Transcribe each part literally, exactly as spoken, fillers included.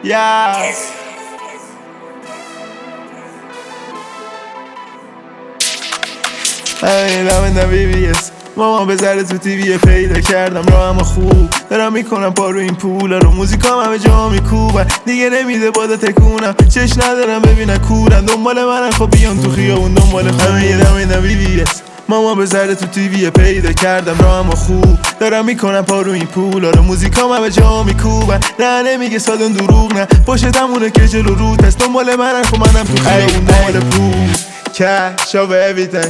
Yes. همین همین بیبیس مامان بذاره تو تیویه پیدا کردم را همه خوب دارم میکنم پا رو این پولا رو موزیکام همه جا میکوبن دیگه نمیده بادا تکونم چش ندارم ببینن کورن دنبال منن خب بیان تو خیابون دنبال همین همین بیبیس مامان بذاره تو تیویه پیدا کردم را همه خوب دارم میکنم پا رو این پولا رو موزیکام همه جا میکوبن نه نمیگه سالن دروغ نه پشتمونه که جلو روت هست دنبال منن خب منم تو خیابون دنبال پول cash over everything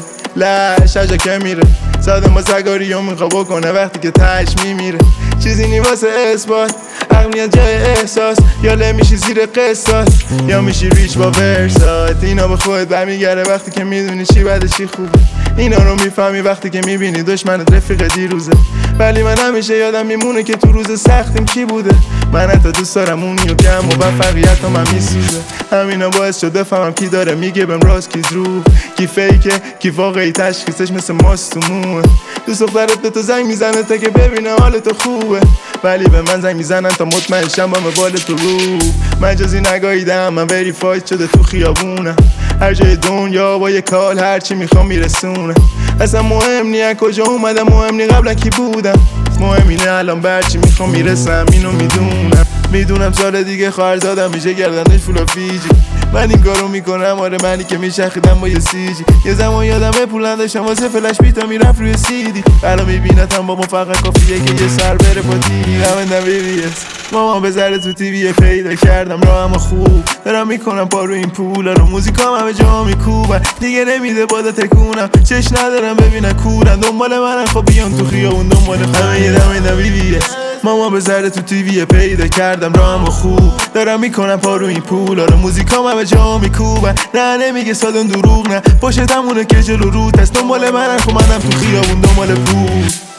لش هجا که میره ساده ما سگاری هم میخوا بکنه وقتی که تش میمیره چیزی نی واسه اثبات عقلیت جای احساس یا لمیشی زیر قصاص یا میشی ریچ با ورسات اینا به خودت برمیگره وقتی که میدونی چی بده چی خوبه اینا رو میفهمی وقتی که میبینی دشمنت رفیق دیروزه ولی من همیشه یادم میمونه که تو روز سختیم کی بوده من حتی دوست دارم اونی و گم و موفقیت هم میسوزه همینا باعث شد بفهمم کی داره میگه بهم راست کی دروغ کی فیکه کی واقعی تشخیصش مثل ماست تو موه دوست دخترت به تو زنگ میزنه تا که ببینه حال تو خوبه ولی به من زنگ میزنن تا مطمئن شم با بال تو رو مجازی نگاهیدم من وریفاید شده تو خیابونم هر جای دنیا با یه کال هرچی میخوام میرسونه اصلا مهم نیه کجا اومدم مهم نی قبلا کی بودم مهم اینه الان برچی میخوام میرسم اینو میدونم میدونم سال دیگه خواهر زادم میشه گردنش فولا فیجی من این کارو میکنم آره منی که میشخیدم با یه سیجی یه زمان یادمه پولم داشتم واسه فلش بیتا میرفت روی سیدی الان میبینتم با ما فقط کافیه که یه سر بره با دیدی همه نبیریس مامان بذاره تو تیویه پیدا کردم را همه خوب دارم میکنم پا رو این پولا رو موزیکام همه جا میکوبن دیگه نمیده بادا تکونم چش ندارم ببینن کورن دنبال منن خب بیان تو خیابون دنبال همه یه دمه نبیریس مامان بذاره تو تیویه پیدا کردم را همه خوب دارم میکنم پا رو این پولا رو موزیکام همه جا میکوبن نه نمیگه سالن دروغ نه پشتمونه که جلو روت هست دنبال منن خب منم تو خیابون دنبال پول